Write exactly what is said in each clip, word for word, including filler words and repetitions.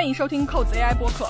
欢迎收听扣子 A I 播客。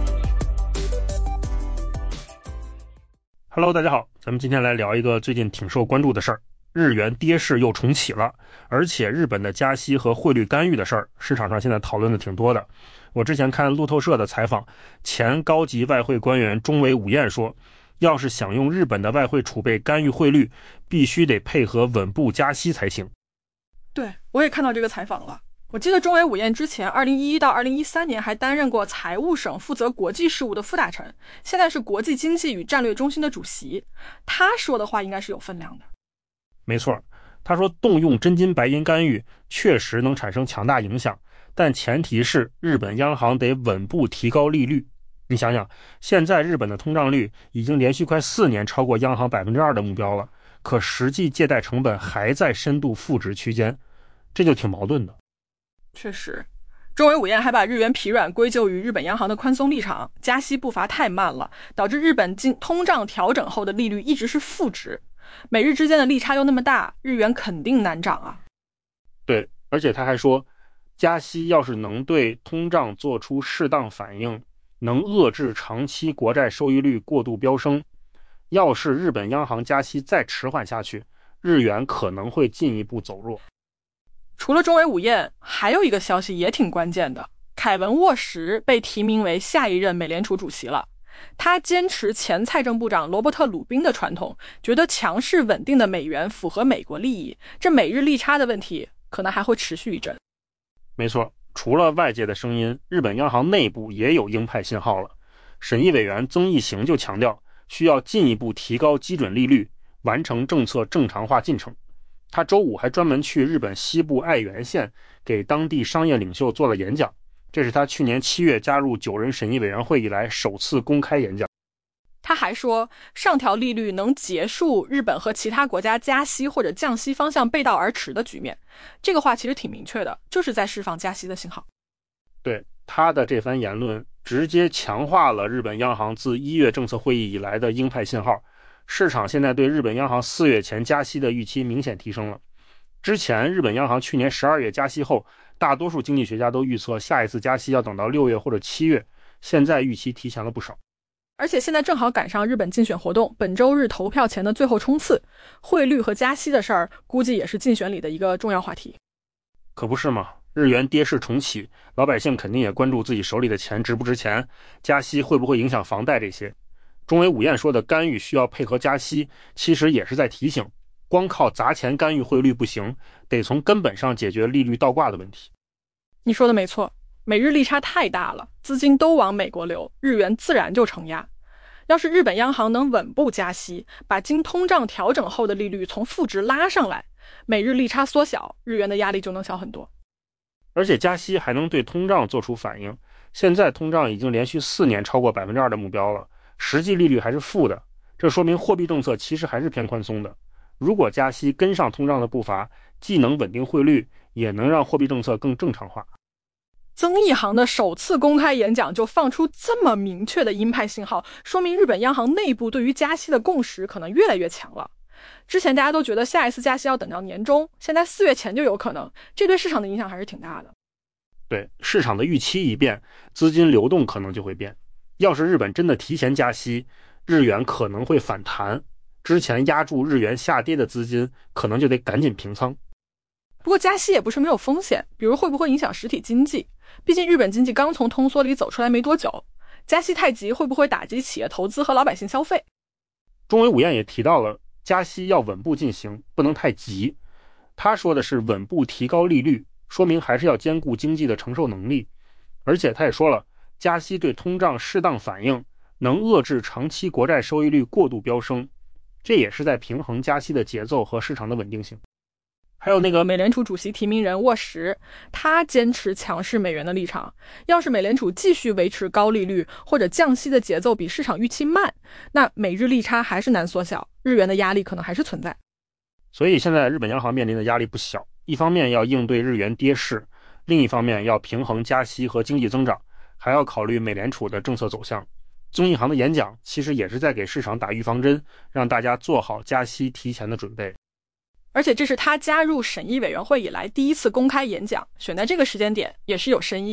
Hello， 大家好，咱们今天来聊一个最近挺受关注的事儿，日元跌势又重启了，而且日本的加息和汇率干预的事儿，市场上现在讨论的挺多的。我之前看路透社的采访，前高级外汇官员中尾武彦说，要是想用日本的外汇储备干预汇率，必须得配合稳步加息才行。 对，我也看到这个采访了。我记得中尾武彦之前二零一一到二零一三年还担任过财务省负责国际事务的副大臣，现在是国际经济与战略中心的主席。他说的话应该是有分量的。 没错，他说动用真金白银干预确实能产生强大影响，但前提是日本央行得稳步提高利率。你想想，现在日本的通胀率已经连续快四年超过央行 百分之二 的目标了，可实际借贷成本还在深度负值区间，这就挺矛盾的。 确实，中尾武彦还把日元疲软归咎于日本央行的宽松立场，加息步伐太慢了，导致日本经通胀调整后的利率一直是负值，美日之间的利差又那么大，日元肯定难涨啊。 对，而且他还说，加息要是能对通胀做出适当反应，能遏制长期国债收益率过度飙升，要是日本央行加息再迟缓下去，日元可能会进一步走弱。 除了中尾武彦，还有一个消息也挺关键的，凯文沃什被提名为下一任美联储主席了。他坚持前财政部长罗伯特鲁宾的传统，觉得强势稳定的美元符合美国利益，这美日利差的问题可能还会持续一阵。 没错，除了外界的声音，日本央行内部也有鹰派信号了。审议委员曾义行就强调，需要进一步提高基准利率，完成政策正常化进程。他周五还专门去日本西部爱媛县给当地商业领袖做了演讲，这是他去年七月加入九人审议委员会以来首次公开演讲。 他还说，上调利率能结束日本和其他国家加息或者降息方向背道而驰的局面。这个话其实挺明确的，就是在释放加息的信号。 对，他的这番言论直接强化了日本央行自一月政策会议以来的鹰派信号。市场现在对日本央行四月前加息的预期明显提升了。之前日本央行去年十二月加息后，大多数经济学家都预测下一次加息要等到六月或者七月，现在预期提前了不少。 而且现在正好赶上日本竞选活动，本周日投票前的最后冲刺，汇率和加息的事儿估计也是竞选里的一个重要话题。 可不是嘛，日元跌势重启，老百姓肯定也关注自己手里的钱值不值钱，加息会不会影响房贷这些。中尾武彦说的干预需要配合加息，其实也是在提醒，光靠砸钱干预汇率不行，得从根本上解决利率倒挂的问题。 你说的没错，美日利差太大了，资金都往美国流，日元自然就承压。要是日本央行能稳步加息，把经通胀调整后的利率从负值拉上来，美日利差缩小，日元的压力就能小很多。 而且加息还能对通胀做出反应，现在通胀已经连续四年超过 百分之二 的目标了，实际利率还是负的，这说明货币政策其实还是偏宽松的。如果加息跟上通胀的步伐，既能稳定汇率，也能让货币政策更正常化。 曾义行的首次公开演讲就放出这么明确的鹰派信号，说明日本央行内部对于加息的共识可能越来越强了。之前大家都觉得下一次加息要等到年中，现在四月前就有可能，这对市场的影响还是挺大的。 对，市场的预期一变，资金流动可能就会变。要是日本真的提前加息，日元可能会反弹，之前压住日元下跌的资金可能就得赶紧平仓。 不过加息也不是没有风险，比如会不会影响实体经济，毕竟日本经济刚从通缩里走出来没多久，加息太急会不会打击企业投资和老百姓消费。 中尾武彦也提到了加息要稳步进行，不能太急。他说的是稳步提高利率，说明还是要兼顾经济的承受能力。而且他也说了，加息对通胀适当反应，能遏制长期国债收益率过度飙升，这也是在平衡加息的节奏和市场的稳定性。 还有那个美联储主席提名人沃什，他坚持强势美元的立场。要是美联储继续维持高利率或者降息的节奏比市场预期慢，那美日利差还是难缩小，日元的压力可能还是存在。 所以现在日本央行面临的压力不小，一方面要应对日元跌势，另一方面要平衡加息和经济增长，还要考虑美联储的政策走向。中银行的演讲其实也是在给市场打预防针，让大家做好加息提前的准备。 而且这是他加入审议委员会以来第一次公开演讲，选在这个时间点也是有深意的。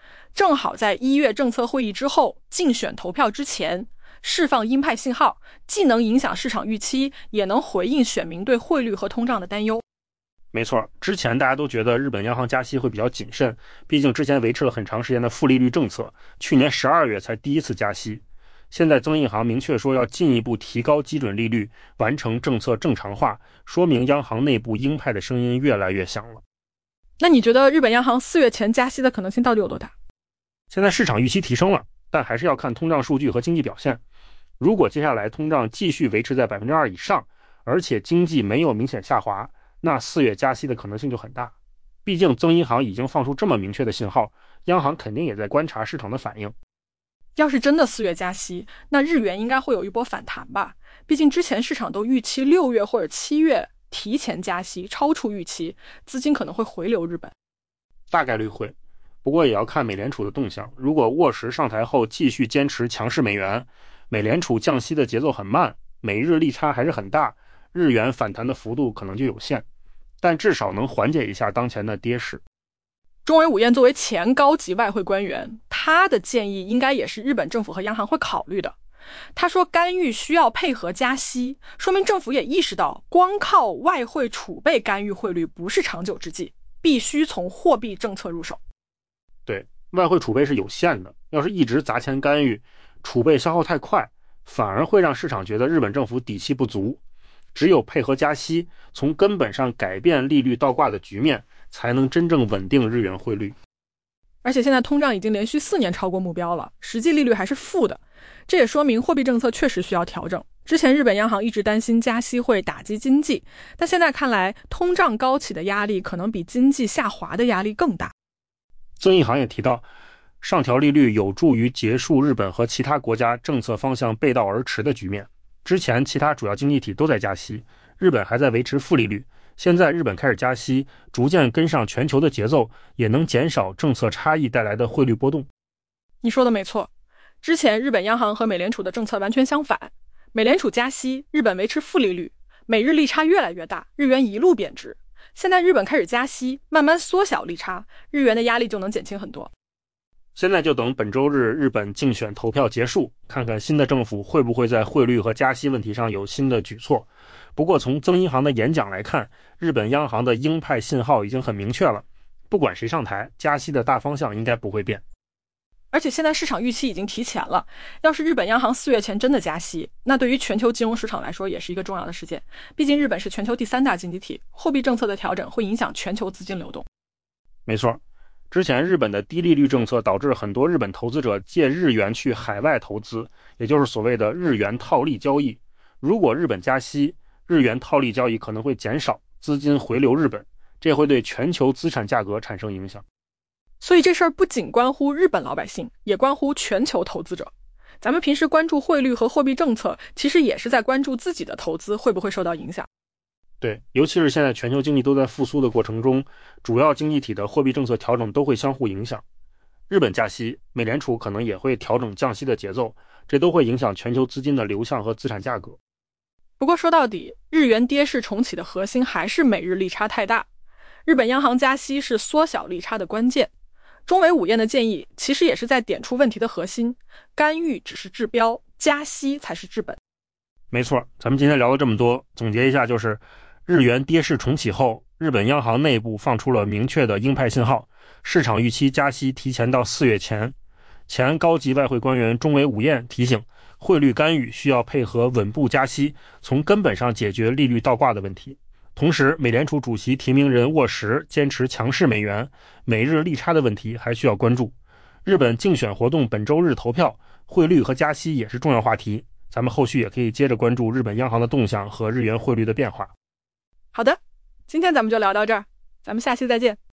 正好在一月政策会议之后，竞选投票之前，释放鹰派信号，既能影响市场预期，也能回应选民对汇率和通胀的担忧。 没错，之前大家都觉得日本央行加息会比较谨慎，毕竟之前维持了很长时间的负利率政策，去年十二月才第一次加息。现在增银行明确说要进一步提高基准利率，完成政策正常化，说明央行内部鹰派的声音越来越响了。 那你觉得日本央行四月前加息的可能性到底有多大？ 现在市场预期提升了，但还是要看通胀数据和经济表现。如果接下来通胀继续维持在 百分之二 以上，而且经济没有明显下滑，那四月加息的可能性就很大。毕竟增银行已经放出这么明确的信号，央行肯定也在观察市场的反应。 要是真的四月加息，那日元应该会有一波反弹吧？毕竟之前市场都预期六月或者七月提前加息，超出预期，资金可能会回流日本。 大概率会，不过也要看美联储的动向。如果沃什上台后继续坚持强势美元，美联储降息的节奏很慢，美日利差还是很大，日元反弹的幅度可能就有限，但至少能缓解一下当前的跌势。 中尾武彦作为前高级外汇官员，他的建议应该也是日本政府和央行会考虑的。他说干预需要配合加息，说明政府也意识到光靠外汇储备干预汇率不是长久之计，必须从货币政策入手。 对，外汇储备是有限的，要是一直砸钱干预，储备消耗太快，反而会让市场觉得日本政府底气不足。只有配合加息，从根本上改变利率倒挂的局面，才能真正稳定日元汇率。 而且现在通胀已经连续四年超过目标了，实际利率还是负的，这也说明货币政策确实需要调整。之前日本央行一直担心加息会打击经济，但现在看来，通胀高企的压力可能比经济下滑的压力更大。 增银行也提到，上调利率有助于结束日本和其他国家政策方向背道而驰的局面。之前其他主要经济体都在加息，日本还在维持负利率，现在日本开始加息，逐渐跟上全球的节奏，也能减少政策差异带来的汇率波动。 你说的没错，之前日本央行和美联储的政策完全相反，美联储加息，日本维持负利率，美日利差越来越大，日元一路贬值。现在日本开始加息，慢慢缩小利差，日元的压力就能减轻很多。 现在就等本周日日本竞选投票结束，看看新的政府会不会在汇率和加息问题上有新的举措。不过从增银行的演讲来看，日本央行的鹰派信号已经很明确了，不管谁上台，加息的大方向应该不会变。 而且现在市场预期已经提前了，要是日本央行四月前真的加息，那对于全球金融市场来说也是一个重要的事件。毕竟日本是全球第三大经济体，货币政策的调整会影响全球资金流动。 没错，之前日本的低利率政策导致很多日本投资者借日元去海外投资，也就是所谓的日元套利交易。如果日本加息，日元套利交易可能会减少，资金回流日本，这会对全球资产价格产生影响。 所以这事儿不仅关乎日本老百姓，也关乎全球投资者。咱们平时关注汇率和货币政策，其实也是在关注自己的投资会不会受到影响。 对，尤其是现在全球经济都在复苏的过程中，主要经济体的货币政策调整都会相互影响。日本加息，美联储可能也会调整降息的节奏，这都会影响全球资金的流向和资产价格。 不过说到底，日元跌势重启的核心还是美日利差太大。日本央行加息是缩小利差的关键。中尾武彦的建议其实也是在点出问题的核心，干预只是治标，加息才是治本。 没错，咱们今天聊了这么多，总结一下就是，日元跌势重启后，日本央行内部放出了明确的鹰派信号，市场预期加息提前到四月前。前高级外汇官员中尾武彦提醒，汇率干预需要配合稳步加息，从根本上解决利率倒挂的问题。同时，美联储主席提名人沃什坚持强势美元，美日利差的问题还需要关注。日本竞选活动本周日投票，汇率和加息也是重要话题。咱们后续也可以接着关注日本央行的动向和日元汇率的变化。 好的，今天咱们就聊到这儿，咱们下期再见。